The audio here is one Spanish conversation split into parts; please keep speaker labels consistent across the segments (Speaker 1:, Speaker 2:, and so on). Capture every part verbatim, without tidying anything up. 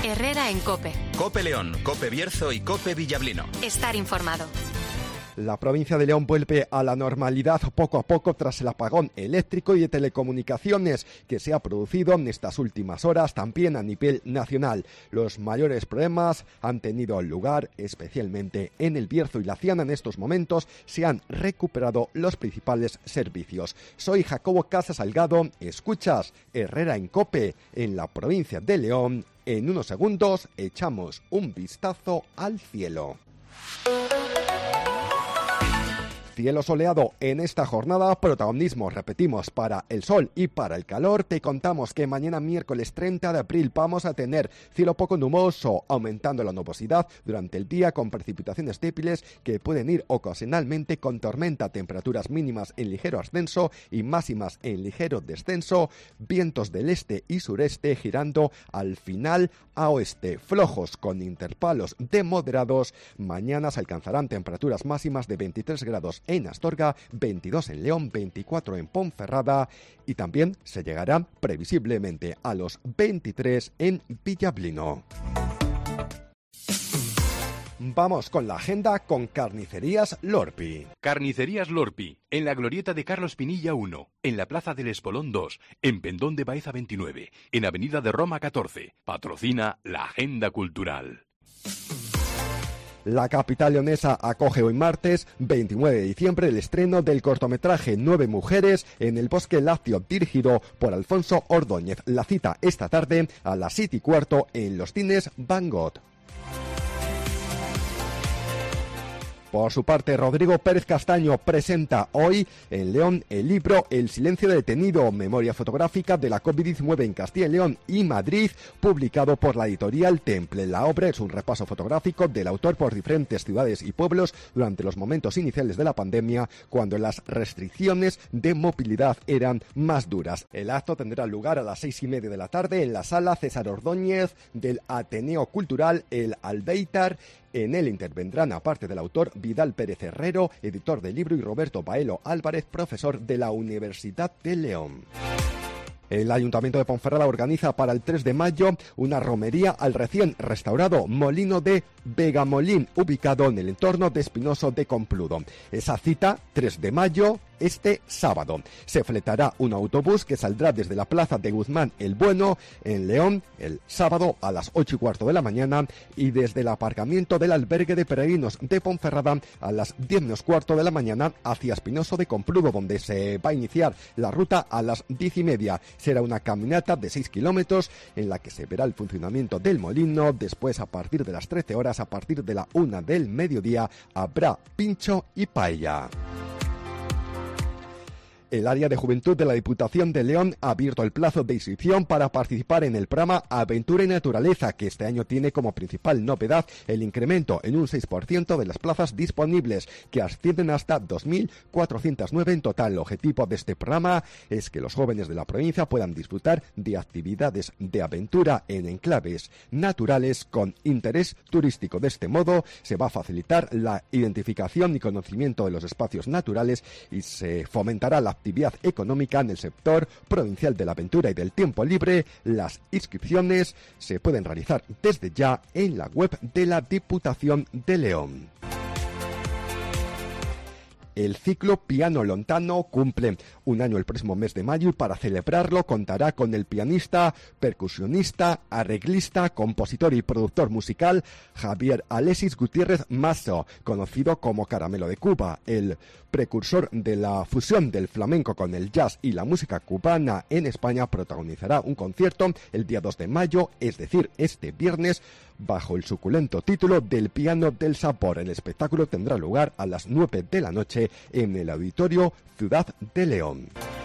Speaker 1: Herrera en COPE.
Speaker 2: COPE León, COPE Bierzo y COPE Villablino.
Speaker 1: Estar informado.
Speaker 3: La provincia de León vuelve a la normalidad poco a poco tras el apagón eléctrico y de telecomunicaciones que se ha producido en estas últimas horas también a nivel nacional. Los mayores problemas han tenido lugar especialmente en el Bierzo y la Ciana. En estos momentos se han recuperado los principales servicios. Soy Jacobo Casa Salgado, escuchas Herrera en COPE en la provincia de León. En unos segundos echamos un vistazo al cielo. Cielo soleado en esta jornada, protagonismo, repetimos, para el sol y para el calor. Te contamos que mañana miércoles treinta de abril vamos a tener cielo poco nuboso, aumentando la nubosidad durante el día con precipitaciones débiles que pueden ir ocasionalmente con tormenta, temperaturas mínimas en ligero ascenso y máximas en ligero descenso, vientos del este y sureste girando al final a oeste, flojos con intervalos de moderados. Mañana se alcanzarán temperaturas máximas de veintitrés grados en Astorga, veintidós en León, veinticuatro en Ponferrada y también se llegará previsiblemente a los veintitrés en Villablino. Vamos con la agenda con Carnicerías Lorpi.
Speaker 4: Carnicerías Lorpi, en la glorieta de Carlos Pinilla uno, en la Plaza del Espolón dos, en Pendón de Baeza veintinueve, en Avenida de Roma catorce. Patrocina la Agenda Cultural.
Speaker 3: La capital leonesa acoge hoy martes veintinueve de diciembre el estreno del cortometraje Nueve Mujeres en el Bosque Lácteo, dirigido por Alfonso Ordóñez. La cita esta tarde a las siete y cuarto en los cines Van Gogh. Por su parte, Rodrigo Pérez Castaño presenta hoy en León el libro El silencio detenido, memoria fotográfica de la COVID diecinueve en Castilla y León y Madrid, publicado por la editorial Temple. La obra es un repaso fotográfico del autor por diferentes ciudades y pueblos durante los momentos iniciales de la pandemia, cuando las restricciones de movilidad eran más duras. El acto tendrá lugar a las seis y media de la tarde en la sala César Ordóñez del Ateneo Cultural El Albéitar. En él intervendrán, aparte del autor, Vidal Pérez Herrero, editor del libro, y Roberto Baelo Álvarez, profesor de la Universidad de León. El Ayuntamiento de Ponferrada organiza para el tres de mayo una romería al recién restaurado Molino de Vegamolín, ubicado en el entorno de Espinoso de Compludo. Esa cita, tres de mayo, este sábado. Se fletará un autobús que saldrá desde la plaza de Guzmán el Bueno, en León, el sábado a las ocho y cuarto de la mañana, y desde el aparcamiento del albergue de peregrinos de Ponferrada a las diez menos cuarto de la mañana hacia Espinoso de Compludo, donde se va a iniciar la ruta a las diez y media. Será una caminata de seis kilómetros en la que se verá el funcionamiento del molino. Después, a partir de las trece horas, a partir de la una del mediodía, habrá pincho y paella. El área de juventud de la Diputación de León ha abierto el plazo de inscripción para participar en el programa Aventura y Naturaleza, que este año tiene como principal novedad el incremento en un seis por ciento de las plazas disponibles, que ascienden hasta dos mil cuatrocientos nueve en total. El objetivo de este programa es que los jóvenes de la provincia puedan disfrutar de actividades de aventura en enclaves naturales con interés turístico. De este modo se va a facilitar la identificación y conocimiento de los espacios naturales y se fomentará la actividad económica en el sector provincial de la aventura y del tiempo libre. Las inscripciones se pueden realizar desde ya en la web de la Diputación de León. El ciclo Piano Lontano cumple un año el próximo mes de mayo y para celebrarlo contará con el pianista, percusionista, arreglista, compositor y productor musical Javier Alexis Gutiérrez Mazo, conocido como Caramelo de Cuba. El precursor de la fusión del flamenco con el jazz y la música cubana en España protagonizará un concierto el día dos de mayo, es decir, este viernes, bajo el suculento título del Piano del Sabor. El espectáculo tendrá lugar a las nueve de la noche en el Auditorio Ciudad de León.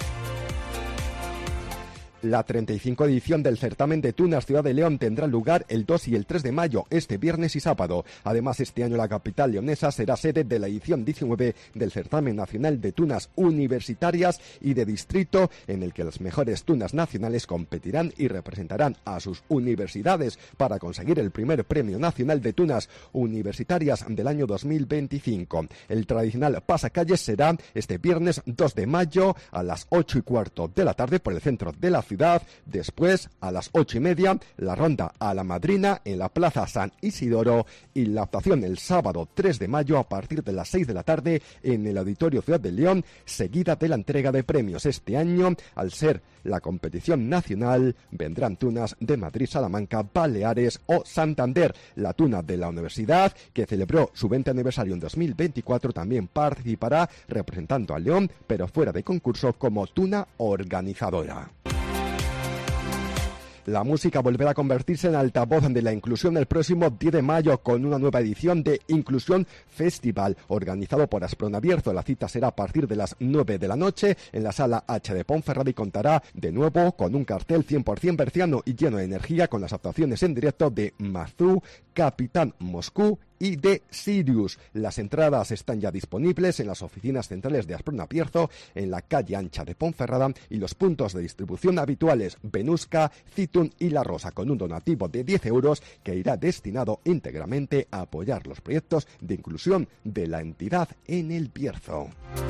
Speaker 3: La treinta y cinco edición del certamen de Tunas Ciudad de León tendrá lugar el dos y el tres de mayo, este viernes y sábado. Además, este año la capital leonesa será sede de la edición diecinueve del certamen nacional de tunas universitarias y de distrito, en el que las mejores tunas nacionales competirán y representarán a sus universidades para conseguir el primer premio nacional de tunas universitarias del año dos mil veinticinco. El tradicional pasacalles será este viernes dos de mayo a las ocho y cuarto de la tarde por el centro de la ciudad, ciudad. Después, a las ocho y media, la ronda a la Madrina en la Plaza San Isidoro y la actuación el sábado tres de mayo a partir de las seis de la tarde en el Auditorio Ciudad de León, seguida de la entrega de premios. Este año, al ser la competición nacional, vendrán tunas de Madrid, Salamanca, Baleares o Santander. La tuna de la universidad, que celebró su veinte aniversario en dos mil veinticuatro, también participará representando a León, pero fuera de concurso como tuna organizadora. La música volverá a convertirse en altavoz de la inclusión el próximo diez de mayo con una nueva edición de Inclusión Festival, organizado por Asprona Bierzo. La cita será a partir de las nueve de la noche en la Sala H de Ponferrada y contará de nuevo con un cartel cien por ciento berciano y lleno de energía con las actuaciones en directo de Mazú, Capitán Moscú y de Sirius. Las entradas están ya disponibles en las oficinas centrales de Asprona Bierzo, en la calle Ancha de Ponferrada y los puntos de distribución habituales Venusca, Citun y La Rosa, con un donativo de diez euros que irá destinado íntegramente a apoyar los proyectos de inclusión de la entidad en el Bierzo.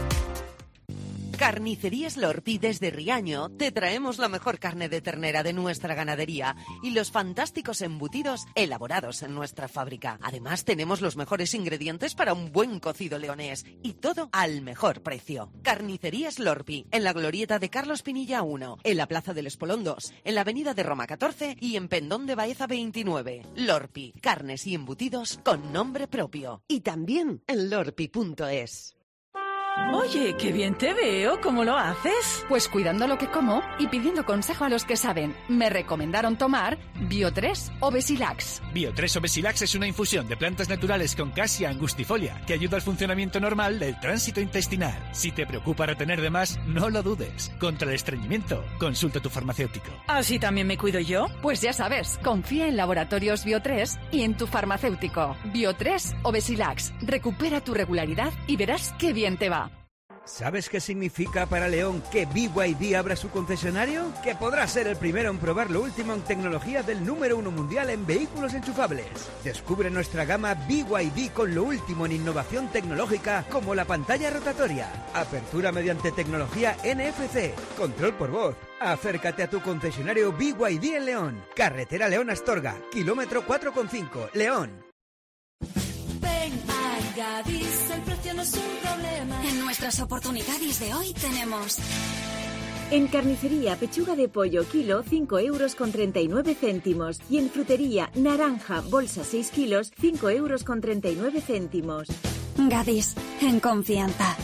Speaker 1: Carnicerías Lorpi desde Riaño te traemos la mejor carne de ternera de nuestra ganadería y los fantásticos embutidos elaborados en nuestra fábrica. Además tenemos los mejores ingredientes para un buen cocido leonés y todo al mejor precio. Carnicerías Lorpi, en la glorieta de Carlos Pinilla uno, en la Plaza del Espolón dos, en la Avenida de Roma catorce y en Pendón de Baeza veintinueve. Lorpi, carnes y embutidos con nombre propio. Y también en lorpi punto es.
Speaker 5: Oye, qué bien te veo. ¿Cómo lo haces?
Speaker 6: Pues cuidando lo que como y pidiendo consejo a los que saben. Me recomendaron tomar Bio tres o Besilax.
Speaker 7: Bio tres o Besilax es una infusión de plantas naturales con Cassia angustifolia que ayuda al funcionamiento normal del tránsito intestinal. Si te preocupa retener de más, no lo dudes. Contra el estreñimiento, consulta a tu farmacéutico.
Speaker 5: ¿Así también me cuido yo?
Speaker 6: Pues ya sabes, confía en Laboratorios Bio tres y en tu farmacéutico. Bio tres o Besilax. Recupera tu regularidad y verás qué bien te va.
Speaker 8: ¿Sabes qué significa para León que B Y D abra su concesionario? Que podrá ser el primero en probar lo último en tecnología del número uno mundial en vehículos enchufables. Descubre nuestra gama B Y D con lo último en innovación tecnológica como la pantalla rotatoria, apertura mediante tecnología N F C, control por voz. Acércate a tu concesionario B Y D en León. Carretera León-Astorga, kilómetro cuatro coma cinco, León.
Speaker 9: Ven a Gadis, el precio no es un problema. En nuestras oportunidades de hoy tenemos...
Speaker 10: En carnicería, pechuga de pollo, kilo, cinco euros con treinta y nueve céntimos. Y en frutería, naranja, bolsa, seis kilos, cinco euros con treinta y nueve céntimos.
Speaker 9: Gadis, en confianza.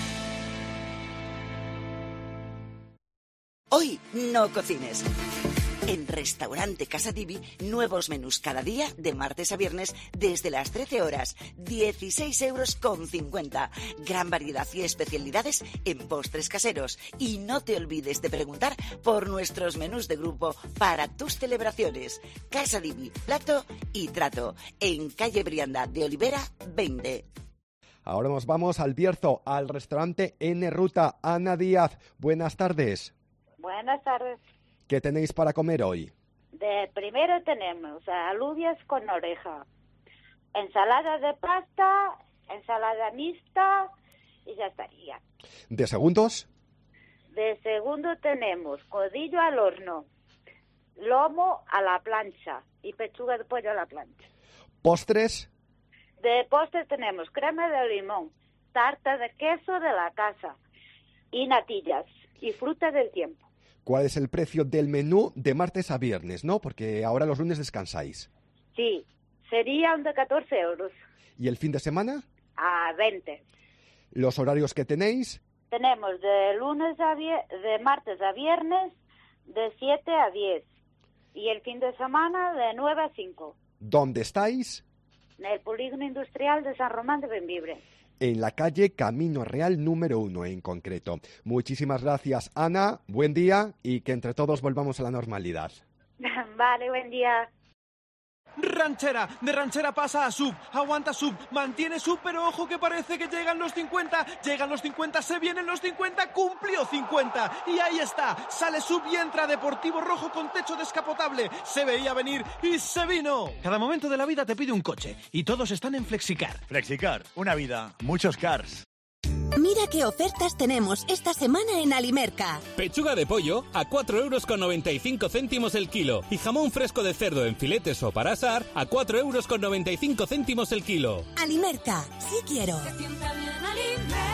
Speaker 11: Hoy no cocines. En Restaurante Casa Divi, nuevos menús cada día, de martes a viernes, desde las trece horas. dieciséis euros con cincuenta. Gran variedad y especialidades en postres caseros. Y no te olvides de preguntar por nuestros menús de grupo para tus celebraciones. Casa Divi, plato y trato. En calle Brianda de Olivera, veinte.
Speaker 3: Ahora nos vamos al Bierzo, al restaurante N Ruta. Ana Díaz, buenas tardes.
Speaker 12: Buenas tardes.
Speaker 3: ¿Qué tenéis para comer hoy?
Speaker 12: De primero tenemos alubias con oreja, ensalada de pasta, ensalada mixta y ya estaría.
Speaker 3: ¿De segundos?
Speaker 12: De segundo tenemos codillo al horno, lomo a la plancha y pechuga de pollo a la plancha.
Speaker 3: ¿Postres?
Speaker 12: De postres tenemos crema de limón, tarta de queso de la casa y natillas y fruta del tiempo.
Speaker 3: ¿Cuál es el precio del menú de martes a viernes, no? Porque ahora los lunes descansáis.
Speaker 12: Sí, sería un de catorce euros.
Speaker 3: ¿Y el fin de semana?
Speaker 12: A veinte.
Speaker 3: ¿Los horarios que tenéis?
Speaker 12: Tenemos de lunes a vier- de martes a viernes de siete a diez. Y el fin de semana de nueve a cinco.
Speaker 3: ¿Dónde estáis?
Speaker 12: En el Polígono Industrial de San Román de Bembibre.
Speaker 3: En la calle Camino Real número uno en concreto. Muchísimas gracias, Ana. Buen día y que entre todos volvamos a la normalidad.
Speaker 12: Vale, buen día.
Speaker 13: Ranchera, de ranchera pasa a sub, aguanta sub, mantiene sub, pero ojo que parece que llegan los cincuenta, llegan los cincuenta, se vienen los cincuenta, cumplió cincuenta, y ahí está, sale sub y entra Deportivo Rojo con techo descapotable, se veía venir y se vino. Cada momento de la vida te pide un coche, y todos están en Flexicar.
Speaker 14: Flexicar, una vida, muchos cars. Mira qué ofertas tenemos esta semana en Alimerca.
Speaker 15: Pechuga de pollo a cuatro euros con noventa y cinco céntimos el kilo. Y jamón fresco de cerdo en filetes o para asar a cuatro euros con noventa y cinco céntimos el kilo.
Speaker 14: Alimerca, sí quiero.
Speaker 9: Se sienta bien Alimerca.